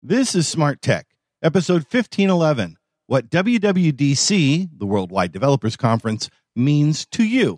This is Smart Tech, episode 1511, what WWDC, the Worldwide Developers Conference, means to you.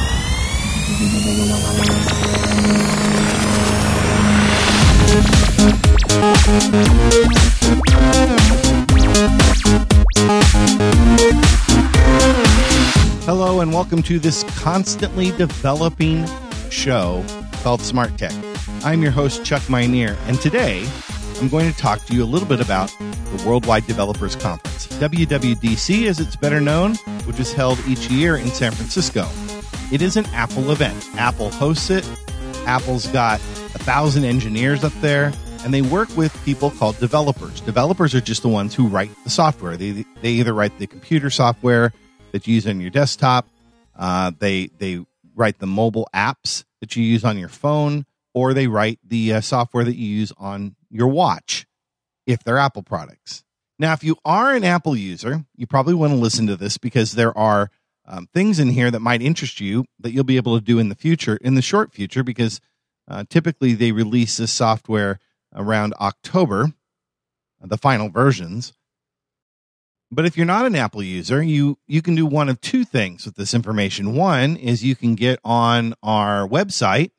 Hello and welcome to this constantly developing show called Smart Tech. I'm your host, Chuck Minear, and today I'm going to talk to you a little bit about the Worldwide Developers Conference, WWDC as it's better known, which is held each year in San Francisco. It is an Apple event. Apple hosts it. Apple's got 1,000 engineers up there, and they work with people called developers. Developers are just the ones who write the software. They either write the computer software that you use on your desktop, they write the mobile apps that you use on your phone, or they write the software that you use on your watch, if they're Apple products. Now, if you are an Apple user, you probably want to listen to this because there are things in here that might interest you that you'll be able to do in the future, in the short future, because typically they release this software around October, the final versions. But if you're not an Apple user, you can do one of two things with this information. One is you can get on our website,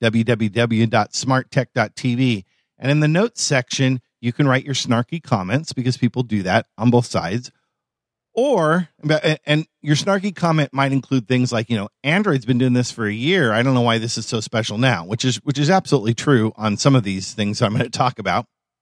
www.smarttech.tv, and in the notes section, you can write your snarky comments because people do that on both sides. Or, and your snarky comment might include things like, Android's been doing this for a year. I don't know why this is so special now, which is absolutely true on some of these things I'm going to talk about.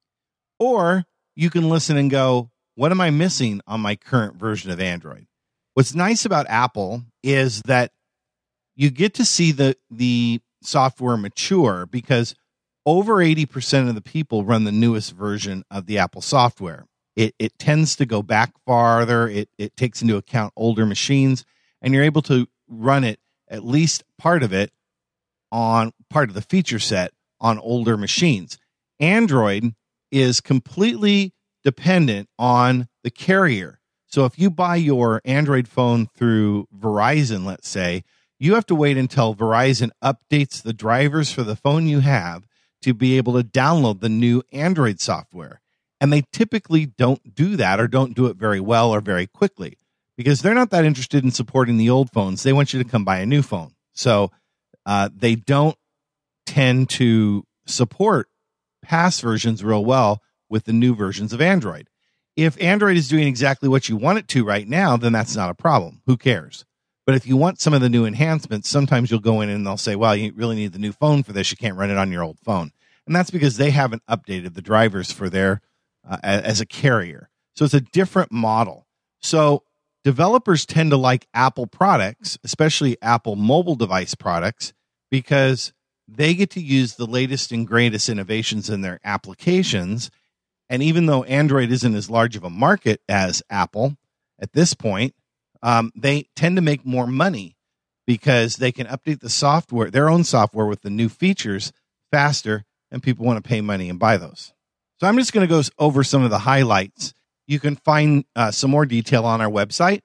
Or you can listen and go, what am I missing on my current version of Android? What's nice about Apple is that you get to see the software mature because over 80% of the people run the newest version of the Apple software. It tends to go back farther. It takes into account older machines, and you're able to run it, at least part of it, on part of the feature set on older machines. Android is completely dependent on the carrier. So if you buy your Android phone through Verizon, let's say, you have to wait until Verizon updates the drivers for the phone you have to be able to download the new Android software. And they typically don't do that or don't do it very well or very quickly because they're not that interested in supporting the old phones. They want you to come buy a new phone. So they don't tend to support past versions real well with the new versions of Android. If Android is doing exactly what you want it to right now, then that's not a problem. Who cares? But if you want some of the new enhancements, sometimes you'll go in and they'll say, well, you really need the new phone for this. You can't run it on your old phone. And that's because they haven't updated the drivers for their as a carrier. So it's a different model. So developers tend to like Apple products, especially Apple mobile device products, because they get to use the latest and greatest innovations in their applications. And even though Android isn't as large of a market as Apple at this point, they tend to make more money because they can update the software, their own software, with the new features faster, and people want to pay money and buy those. So I'm just going to go over some of the highlights. You can find some more detail on our website,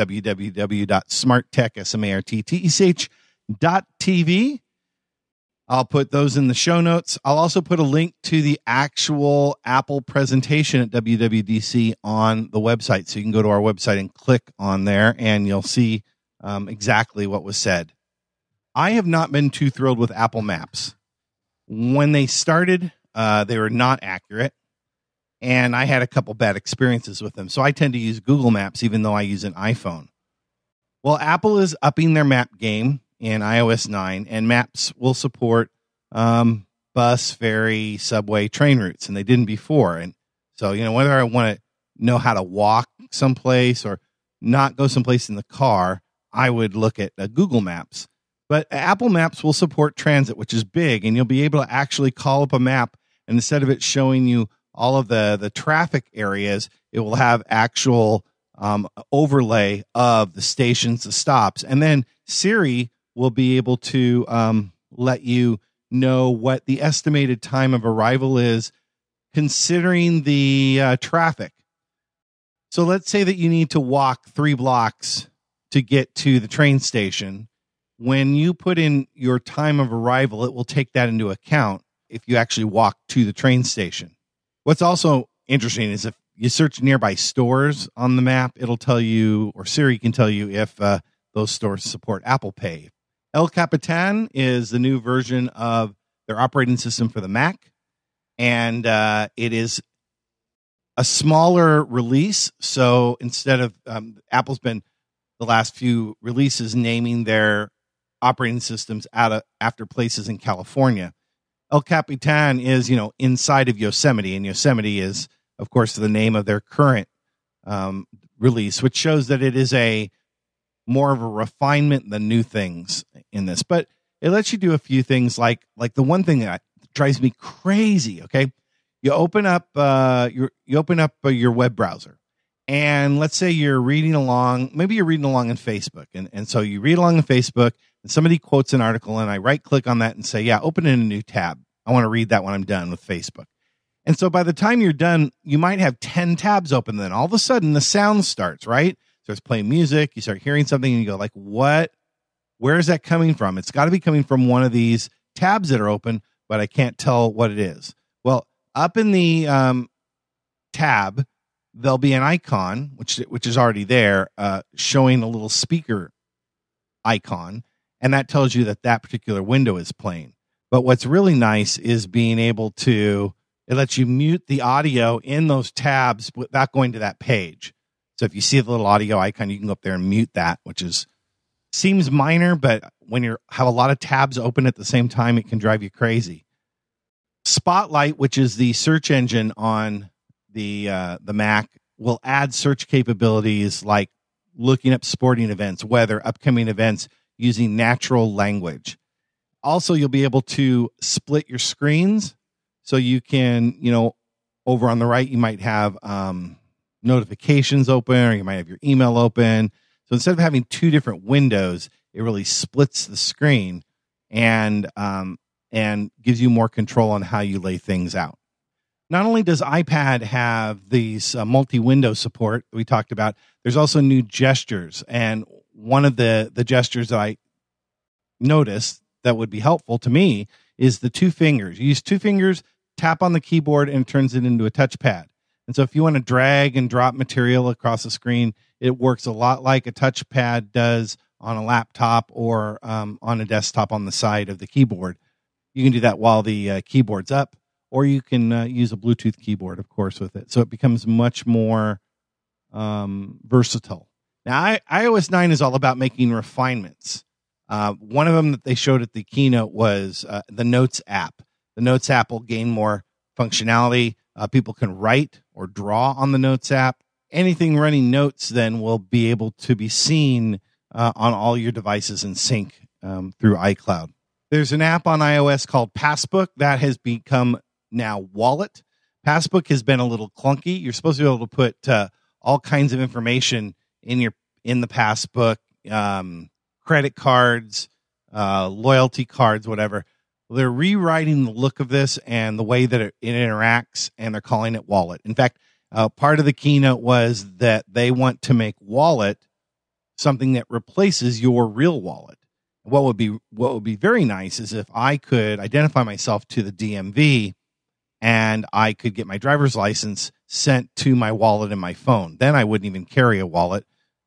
www.smarttech.tv. I'll put those in the show notes. I'll also put a link to the actual Apple presentation at WWDC on the website. So you can go to our website and click on there, and you'll see exactly what was said. I have not been too thrilled with Apple Maps. When they started, they were not accurate, and I had a couple bad experiences with them. So I tend to use Google Maps, even though I use an iPhone. Well, Apple is upping their map game in iOS 9, and Maps will support bus, ferry, subway, train routes, and they didn't before. And so, whether I want to know how to walk someplace or not go someplace in the car, I would look at Google Maps. But Apple Maps will support transit, which is big, and you'll be able to actually call up a map, and instead of it showing you all of the traffic areas, it will have actual overlay of the stations, the stops, and then Siri will be able to let you know what the estimated time of arrival is considering the traffic. So let's say that you need to walk 3 blocks to get to the train station. When you put in your time of arrival, it will take that into account if you actually walk to the train station. What's also interesting is if you search nearby stores on the map, it'll tell you, or Siri can tell you if those stores support Apple Pay. El Capitan is the new version of their operating system for the Mac, and it is a smaller release. So instead of Apple's been the last few releases naming their operating systems after places in California. El Capitan is, inside of Yosemite, and Yosemite is, of course, the name of their current release, which shows that it is more of a refinement than new things in this. But it lets you do a few things like the one thing that drives me crazy. Okay, you open up your web browser, and let's say you're reading along. Maybe you're reading along in Facebook, and so you read along in Facebook. And somebody quotes an article, and I right click on that and say, yeah, open in a new tab. I want to read that when I'm done with Facebook. And so by the time you're done, you might have 10 tabs open. Then all of a sudden the sound starts, right? Starts playing music. You start hearing something and you go like, what? Where is that coming from? It's got to be coming from one of these tabs that are open, but I can't tell what it is. Well, up in the tab, there'll be an icon, which is already there, showing a little speaker icon. And that tells you that particular window is playing. But what's really nice is being able to, it lets you mute the audio in those tabs without going to that page. So if you see the little audio icon, you can go up there and mute that, which seems minor, but when you have a lot of tabs open at the same time, it can drive you crazy. Spotlight, which is the search engine on the Mac, will add search capabilities like looking up sporting events, weather, upcoming events, using natural language. Also, you'll be able to split your screens. So you can, over on the right, you might have notifications open, or you might have your email open. So instead of having two different windows, it really splits the screen and gives you more control on how you lay things out. Not only does iPad have these multi-window support we talked about, there's also new gestures. And one of the gestures that I noticed that would be helpful to me is the two fingers. You use two fingers, tap on the keyboard, and it turns it into a touchpad. And so if you want to drag and drop material across the screen, it works a lot like a touchpad does on a laptop or on a desktop on the side of the keyboard. You can do that while the keyboard's up, or you can use a Bluetooth keyboard, of course, with it. So it becomes much more versatile. Now, iOS 9 is all about making refinements. One of them that they showed at the keynote was the Notes app. The Notes app will gain more functionality. People can write or draw on the Notes app. Anything running Notes then will be able to be seen on all your devices and sync through iCloud. There's an app on iOS called Passbook that has become now Wallet. Passbook has been a little clunky. You're supposed to be able to put all kinds of information in the Passbook, credit cards, loyalty cards, whatever. They're rewriting the look of this and the way that it interacts, and they're calling it Wallet. In fact, part of the keynote was that they want to make Wallet something that replaces your real wallet. What would be very nice is if I could identify myself to the DMV and I could get my driver's license sent to my wallet in my phone. Then I wouldn't even carry a wallet.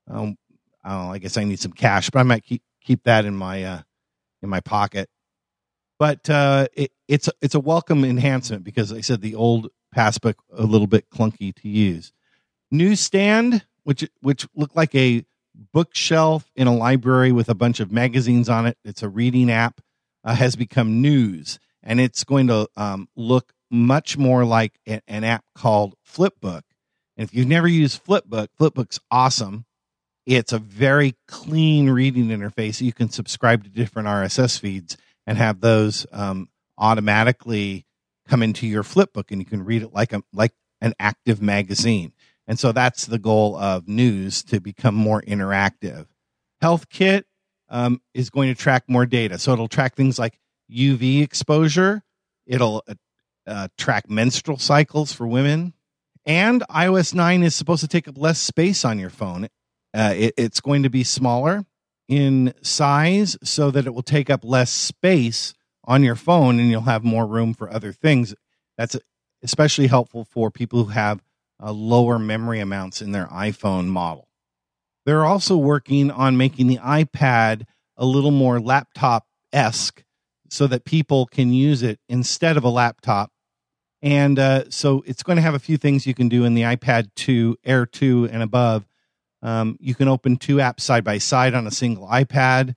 I guess I need some cash, but I might keep that in my pocket. But it's a welcome enhancement because like I said the old Passbook a little bit clunky to use. Newsstand, which looked like a bookshelf in a library with a bunch of magazines on it. It's a reading app. Has become News, and it's going to look much more like an app called Flipbook. And if you've never used Flipbook, Flipbook's awesome. It's a very clean reading interface. You can subscribe to different RSS feeds and have those automatically come into your Flipbook, and you can read it like an active magazine. And so that's the goal of News, to become more interactive. Health Kit is going to track more data. So it'll track things like UV exposure. It'll track menstrual cycles for women. And iOS 9 is supposed to take up less space on your phone. It's going to be smaller in size so that it will take up less space on your phone, and you'll have more room for other things. especially helpful for people who have lower memory amounts in their iPhone model. They're also working on making the iPad a little more laptop-esque so that people can use it instead of a laptop. And so it's going to have a few things you can do in the iPad 2, Air 2 and above. You can open two apps side by side on a single iPad,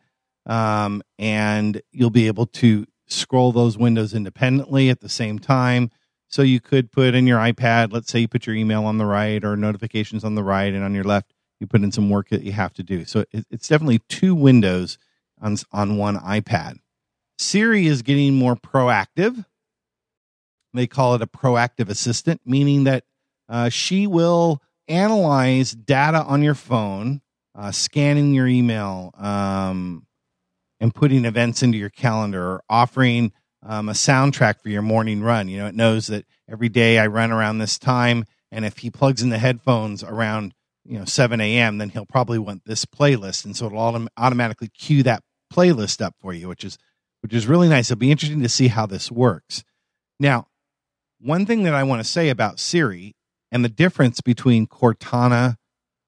and you'll be able to scroll those windows independently at the same time. So you could put in your iPad, let's say you put your email on the right or notifications on the right, and on your left, you put in some work that you have to do. So it's definitely two windows on one iPad. Siri is getting more proactive. They call it a proactive assistant, meaning that she will analyze data on your phone, scanning your email, and putting events into your calendar, or offering a soundtrack for your morning run. You know, it knows that every day I run around this time, and if he plugs in the headphones around 7 a.m., then he'll probably want this playlist, and so it'll automatically cue that playlist up for you, which is really nice. It'll be interesting to see how this works. Now, one thing that I want to say about Siri and the difference between Cortana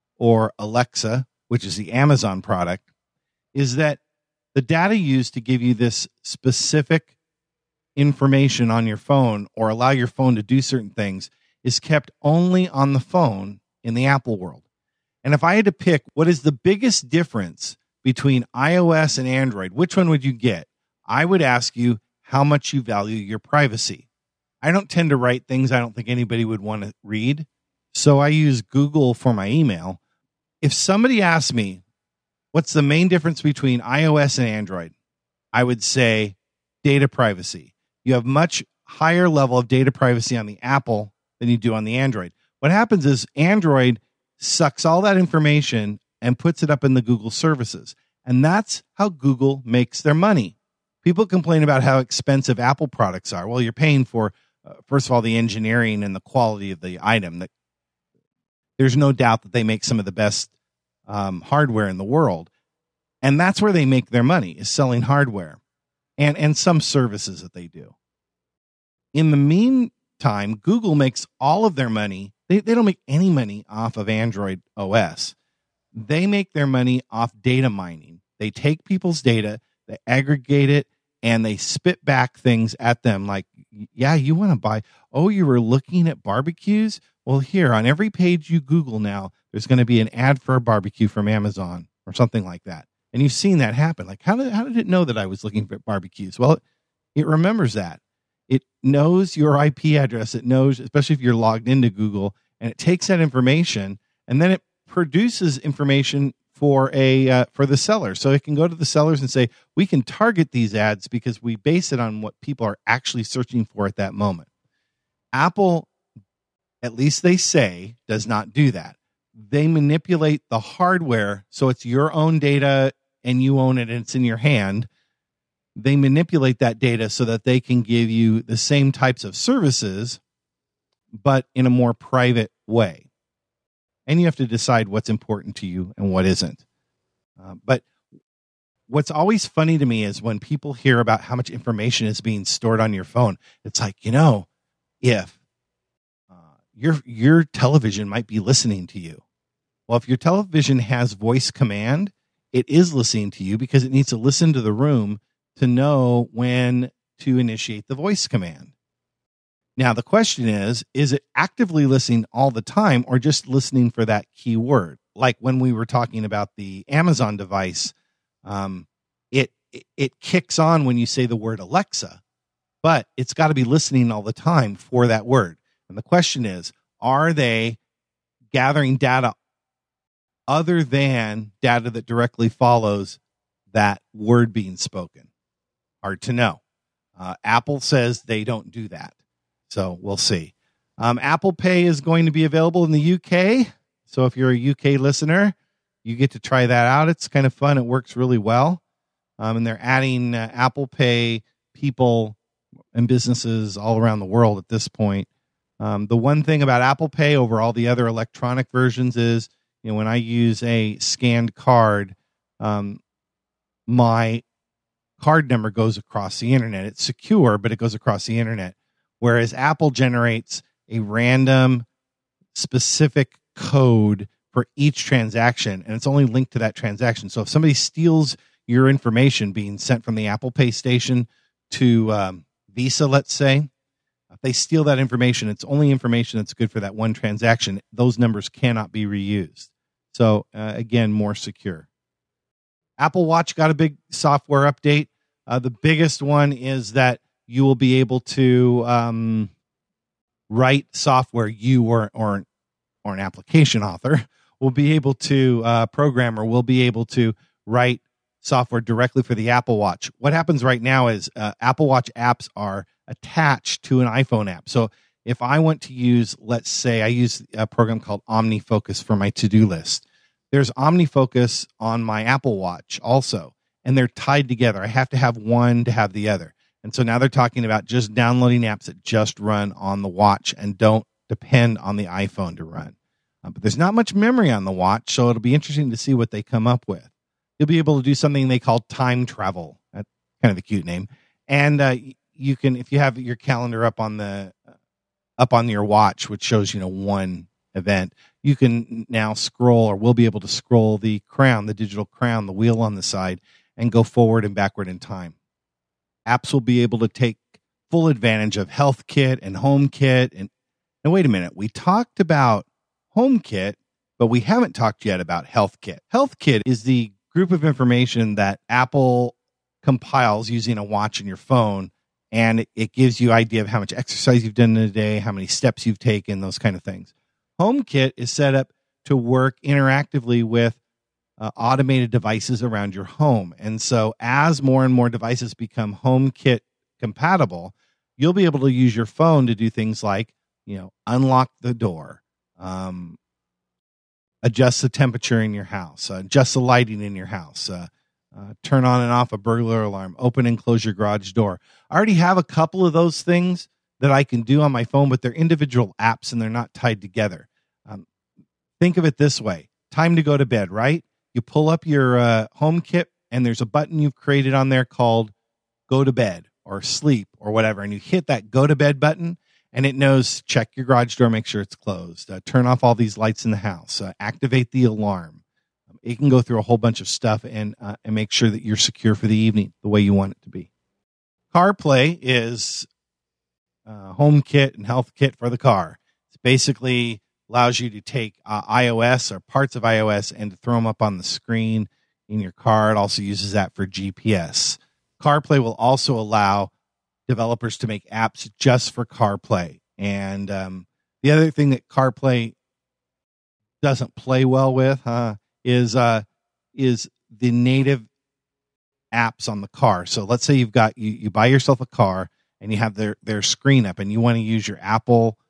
or Alexa, which is the Amazon product, is that the data used to give you this specific information on your phone or allow your phone to do certain things is kept only on the phone in the Apple world. And if I had to pick what is the biggest difference between iOS and Android, which one would you get? I would ask you how much you value your privacy. I don't tend to write things I don't think anybody would want to read, so I use Google for my email. If somebody asked me, what's the main difference between iOS and Android? I would say data privacy. You have much higher level of data privacy on the Apple than you do on the Android. What happens is Android sucks all that information and puts it up in the Google services. And that's how Google makes their money. People complain about how expensive Apple products are. Well, you're paying for, first of all, the engineering and the quality of the item. There's no doubt that they make some of the best hardware in the world. And that's where they make their money, is selling hardware and some services that they do. In the meantime, Google makes all of their money. They don't make any money off of Android OS. They make their money off data mining. They take people's data, they aggregate it, and they spit back things at them like, yeah, you want to buy, oh, you were looking at barbecues? Well, here, on every page you Google now, there's going to be an ad for a barbecue from Amazon or something like that. And you've seen that happen. Like, how did it know that I was looking for barbecues? Well, it remembers that. It knows your IP address. It knows, especially if you're logged into Google, and it takes that information, and then it produces information for the seller. So it can go to the sellers and say, we can target these ads because we base it on what people are actually searching for at that moment. Apple, at least they say, does not do that. They manipulate the hardware so it's your own data and you own it and it's in your hand. They manipulate that data so that they can give you the same types of services, but in a more private way. And you have to decide what's important to you and what isn't. But what's always funny to me is when people hear about how much information is being stored on your phone. It's like, if your television might be listening to you. Well, if your television has voice command, it is listening to you because it needs to listen to the room to know when to initiate the voice command. Now, the question is it actively listening all the time or just listening for that keyword? Like when we were talking about the Amazon device, it kicks on when you say the word Alexa, but it's got to be listening all the time for that word. And the question is, are they gathering data other than data that directly follows that word being spoken? Hard to know. Apple says they don't do that. So we'll see. Apple Pay is going to be available in the UK. So if you're a UK listener, you get to try that out. It's kind of fun. It works really well. And they're adding Apple Pay people and businesses all around the world at this point. The one thing about Apple Pay over all the other electronic versions is, when I use a scanned card, my card number goes across the internet. It's secure, but it goes across the internet. whereas Apple generates a random specific code for each transaction, and it's only linked to that transaction. So if somebody steals your information being sent from the Apple Pay station to Visa, let's say, if they steal that information, it's only information that's good for that one transaction. Those numbers cannot be reused. So again, more secure. Apple Watch got a big software update. The biggest one is that you will be able to write software. You or an application author will be able to program, or will be able to write software directly for the Apple Watch. What happens right now is Apple Watch apps are attached to an iPhone app. So if I want to use, let's say I use a program called OmniFocus for my to-do list. There's OmniFocus on my Apple Watch also, and they're tied together. I have to have one to have the other. And so now they're talking about just downloading apps that just run on the watch and don't depend on the iPhone to run. But there's not much memory on the watch, so it'll be interesting to see what they come up with. You'll be able to do something they call time travel. That's kind of a cute name. And you can, if you have your calendar up on your watch, which shows one event, you can now scroll, or will be able to scroll the crown, the digital crown, the wheel on the side, and go forward and backward in time. Apps will be able to take full advantage of HealthKit and HomeKit. And now, wait a minute, we talked about HomeKit, but we haven't talked yet about HealthKit. HealthKit is the group of information that Apple compiles using a watch and your phone, and it gives you an idea of how much exercise you've done in a day, how many steps you've taken, those kind of things. HomeKit is set up to work interactively with automated devices around your home. And so as more and more devices become HomeKit compatible, you'll be able to use your phone to do things like, unlock the door, adjust the temperature in your house, adjust the lighting in your house, turn on and off a burglar alarm, open and close your garage door. I already have a couple of those things that I can do on my phone, but they're individual apps and they're not tied together. Think of it this way. Time to go to bed, right? You pull up your HomeKit, and there's a button you've created on there called go to bed or sleep or whatever, and you hit that go to bed button, and it knows, check your garage door, make sure it's closed, turn off all these lights in the house, activate the alarm. It can go through a whole bunch of stuff and make sure that you're secure for the evening the way you want it to be. CarPlay is HomeKit and HealthKit for the car. It's basically allows you to take iOS or parts of iOS and to throw them up on the screen in your car. It also uses that for GPS. CarPlay will also allow developers to make apps just for CarPlay. And the other thing that CarPlay doesn't play well with is the native apps on the car. So let's say you buy yourself a car and you have their screen up, and you want to use your Apple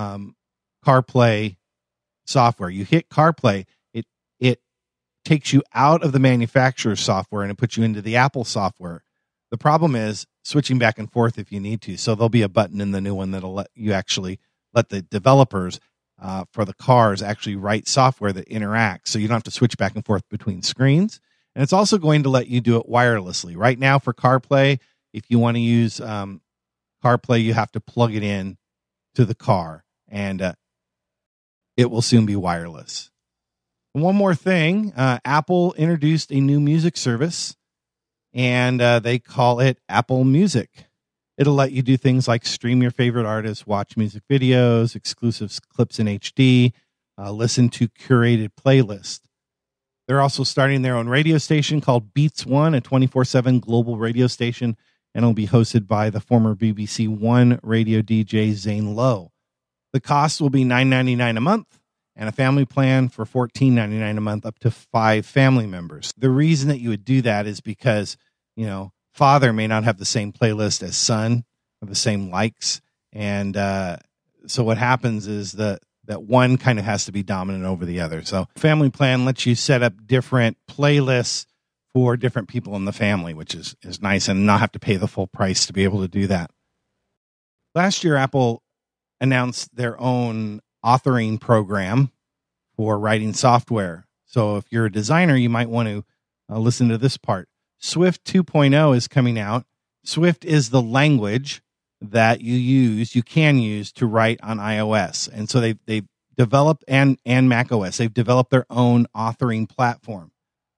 CarPlay software. You hit CarPlay, it takes you out of the manufacturer's software and it puts you into the Apple software. The problem is switching back and forth if you need to. So there'll be a button in the new one that'll let the developers for the cars actually write software that interacts, so you don't have to switch back and forth between screens. And it's also going to let you do it wirelessly. Right now for CarPlay, if you want to use CarPlay, you have to plug it in to the car, and it will soon be wireless. And one more thing, Apple introduced a new music service, and they call it Apple Music. It'll let you do things like stream your favorite artists, watch music videos, exclusive clips in HD, listen to curated playlists. They're also starting their own radio station called Beats One, a 24/7 global radio station, and it'll be hosted by the former BBC One radio DJ Zane Lowe. The cost will be $9.99 a month, and a family plan for $14.99 a month, up to 5 family members. The reason that you would do that is because, father may not have the same playlist as son, or the same likes, and so what happens is that one kind of has to be dominant over the other. So family plan lets you set up different playlists for different people in the family, which is nice, and not have to pay the full price to be able to do that. Last year, Apple announced their own authoring program for writing software. So if you're a designer, you might want to listen to this part. Swift 2.0 is coming out. Swift is the language that you can use to write on iOS. And so they've developed, and Mac OS, they've developed their own authoring platform.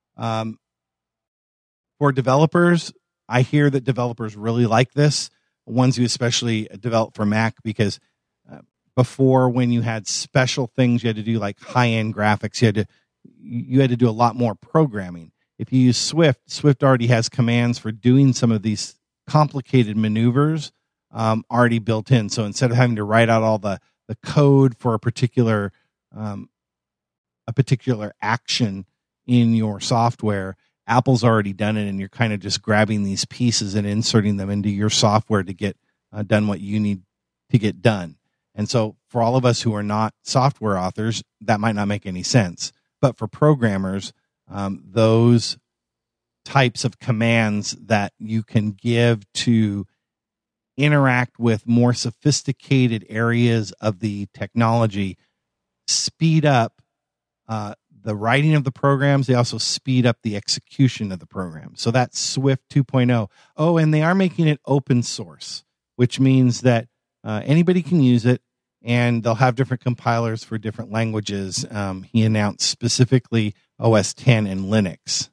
For developers, I hear that developers really like this, ones who especially develop for Mac, because before, when you had special things you had to do, like high-end graphics, you had to do a lot more programming. If you use Swift already has commands for doing some of these complicated maneuvers already built in. So instead of having to write out all the code for a particular action in your software, Apple's already done it, and you're kind of just grabbing these pieces and inserting them into your software to get done what you need to get done. And so for all of us who are not software authors, that might not make any sense. But for programmers, those types of commands that you can give to interact with more sophisticated areas of the technology speed up the writing of the programs. They also speed up the execution of the program. So that's Swift 2.0. Oh, and they are making it open source, which means that anybody can use it, and they'll have different compilers for different languages. He announced specifically OS 10 and Linux.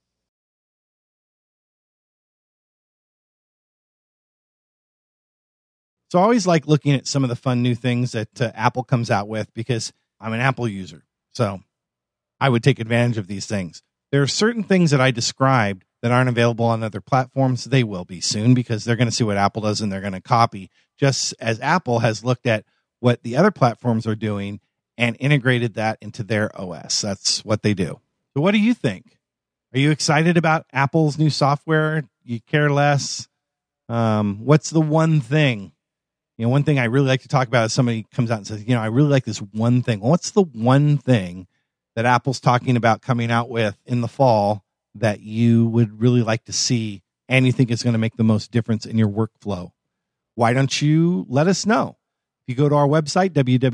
So I always like looking at some of the fun new things that Apple comes out with, because I'm an Apple user. So I would take advantage of these things. There are certain things that I described that aren't available on other platforms. They will be soon, because they're going to see what Apple does and they're going to copy, just as Apple has looked at what the other platforms are doing and integrated that into their OS. That's what they do. So what do you think? Are you excited about Apple's new software? You care less? What's the one thing? One thing I really like to talk about is somebody comes out and says, I really like this one thing. Well, what's the one thing that Apple's talking about coming out with in the fall that you would really like to see and you think is going to make the most difference in your workflow? Why don't you let us know? If you go to our website,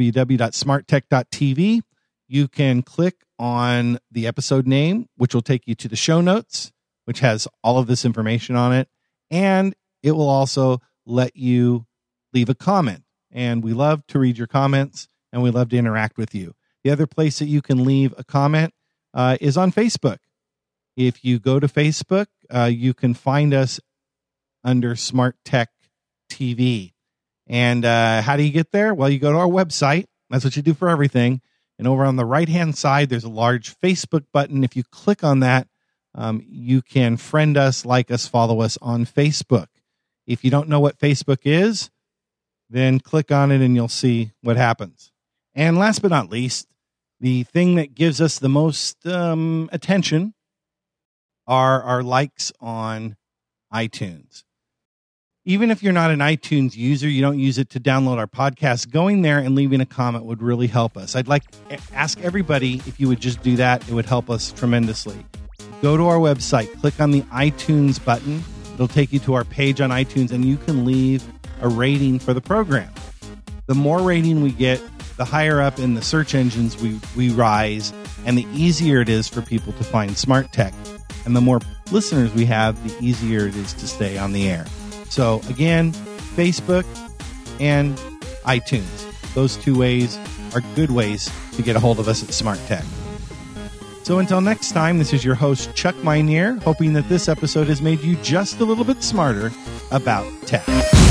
www.smarttech.tv, you can click on the episode name, which will take you to the show notes, which has all of this information on it. And it will also let you leave a comment. And we love to read your comments, and we love to interact with you. The other place that you can leave a comment is on Facebook. If you go to Facebook, you can find us under Smart Tech TV. And how do you get there? Well, you go to our website. That's what you do for everything. And over on the right-hand side, there's a large Facebook button. If you click on that, you can friend us, like us, follow us on Facebook. If you don't know what Facebook is, then click on it and you'll see what happens. And last but not least, the thing that gives us the most attention are our likes on iTunes. Even if you're not an iTunes user, you don't use it to download our podcast, going there and leaving a comment would really help us. I'd like to ask everybody if you would just do that. It would help us tremendously. Go to our website, click on the iTunes button. It'll take you to our page on iTunes, and you can leave a rating for the program. The more rating we get, the higher up in the search engines we rise, and the easier it is for people to find Smart Tech. And the more listeners we have, the easier it is to stay on the air. So again, Facebook and iTunes. Those two ways are good ways to get a hold of us at Smart Tech. So until next time, this is your host, Chuck Meineer, hoping that this episode has made you just a little bit smarter about tech.